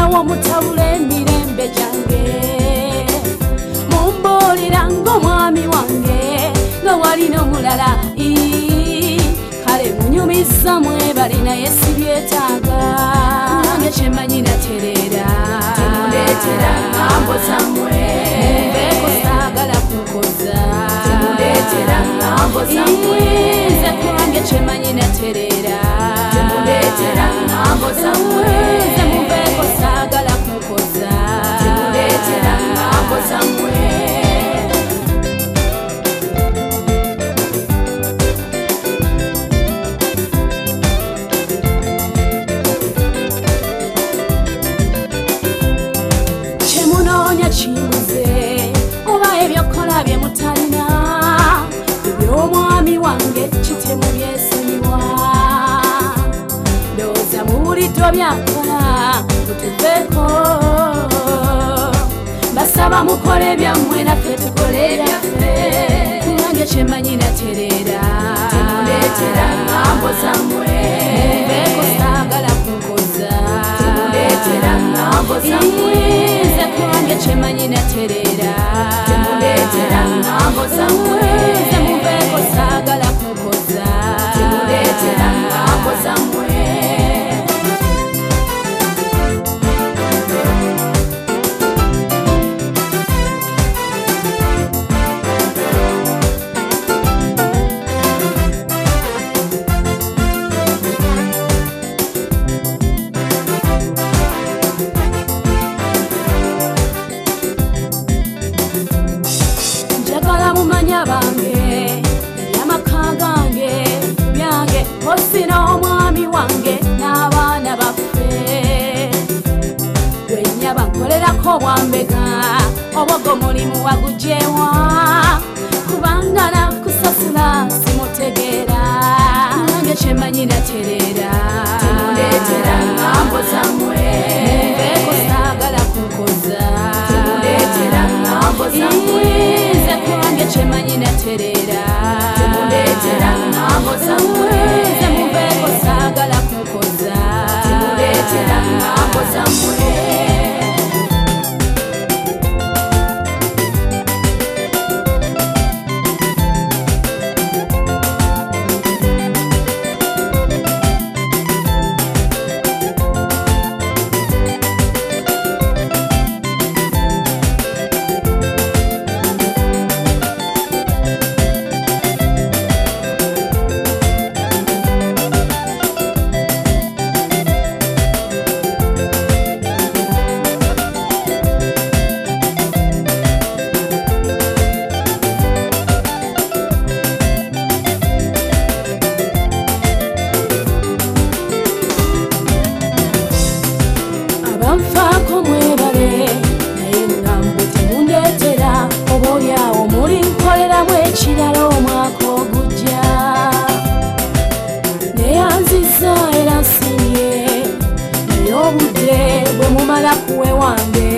wo mutabula emirembe gyange mumbuulira ng'omwami wange nga walina omulala kale munyumiza mwebali naye sibyetaaga nange kyemanyi natereera temuleetera ngambo zammwe mumbeeko saagala kunkoza temuleetera ngambo zammwe nze kubange kyemanyi natereera temuleetera ngambo zammwe nze mumbeeko saagala kunkoza temuleetera ngambo zammwe kibuze oba ebyokola bye mutalina eby'omwami wange kitemu byesonyiwa ndowooza muwuliddwa byakola mutuveeko basaba mukole byammwe naffe tukole ebyaffe nange kyemanyi natereera temuleetera ngambo zammwe mumbeeko saagala kunkoza temuleetera ngambo zammwe nze kubange kyemanyi natereera temuleetera ngambo zammwe nze mumbeeko saagala kunkoza temuleetera ngambo zammwe mumanya bange ebyamaka gange byange osina omwami wange n'abaana baffe gwenyaba nkolerako bwambega obwogo mulimu wagujewa kubanga nakusasula simutegeera nange kyemanyi natereera temuleetera ngambo zammwe mumbeeko saagala kunkoza temuleetera ngambo zammwe nze kubange kyemanyi natereera temuleetera ngambo zammwe nze mumbeeko saagala kunkoza temuleetera ngambo zammwe banfaako mwebale naye ngambo temundeetera oba olyawo muli nkoleramu ekirala omwaka ogujja neyanziza era nsiimye naye obudde bwe mumala kuwe wange